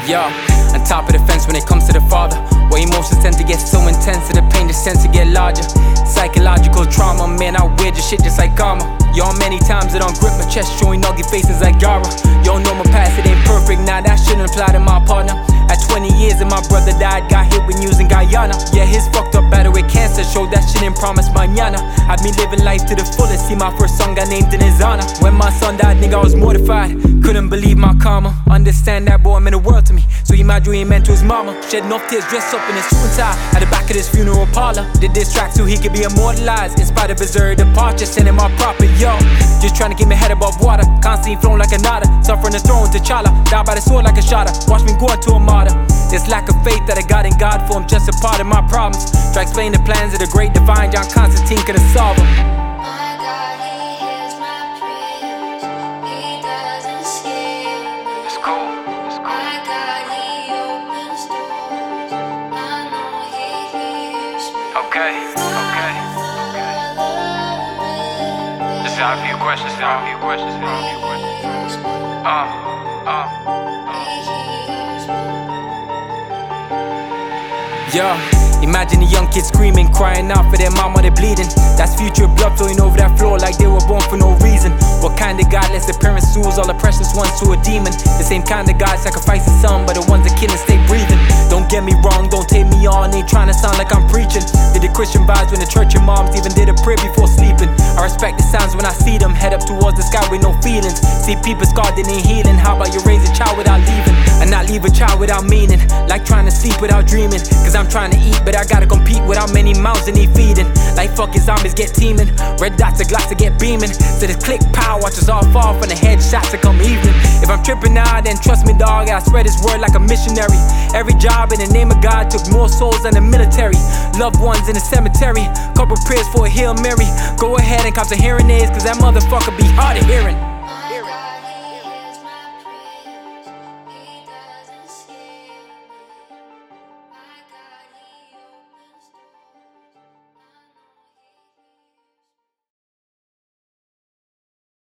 Yeah, on top of the fence when it comes to the father. Where emotions tend to get so intense that the pain just tends to get larger. Psychological trauma, man, I wear this shit just like karma. Yo, many times it don't grip my chest, showing ugly faces like Gara. Yo, know my past, it ain't perfect, now that shouldn't apply to my partner. At 20 years and my brother died, got hit when using Guyana. Yeah, his fucked up battle with cancer showed that shit didn't promise mañana. Had me living life to the fullest, see my first son got named in his honor. When my son died, nigga, I was mortified, couldn't believe my karma. Understand that boy meant the world to me, so imagine what he meant to his mama. Shedding off tears, dressed up in a suit and tie, at the back of this funeral parlor. Did this track so he could be immortalized, in spite of his early departure, sending my proper yo. Just trying to keep my head above water, constantly flowing like a nada. Suffering the throne to T'Challa, died by the sword like a shotter. Watch me go into a martyr. This lack of faith that I got in God for him, just a part of my problems. Try to explain the plans of the great divine John Constantine couldn't solve them. My God, he hears my prayers, he doesn't scare me. It's cool, it's cool. My God, he opens doors, I know he hears me. Okay. Just got a few questions. Yeah, imagine a young kid screaming, crying out for their mom while they're bleeding. That's future blood flowing over that floor like they were born for no reason. What kind of God lets the parents lose all the precious ones to a demon? The same kind of God sacrifices some, but the ones that kill and stay breathing. Don't get me wrong, don't take me on, ain't trying to sound like I'm preaching. Did the Christian vibes when the church and moms even did a prayer before sleeping. I respect the sounds when I see them, head up towards the sky with no feelings. See people scarred, they need healing. How about you raise a child without leaving, and not leave a child without meaning? Like trying to sleep without dreaming, cause I'm trying to eat, but I gotta compete with how many mouths they need feeding. Like fucking zombies get teeming, red dots of glass to get beaming. So this click power, watch us all fall from the headshots to come evening. If I'm tripping now, then trust me dog, I spread this word like a missionary. Every job in the name of God took more souls than the military. Loved ones in the cemetery, couple prayers for a Hail Mary. Go ahead and cop some hearing aids, cause that motherfucker be hard of hearing.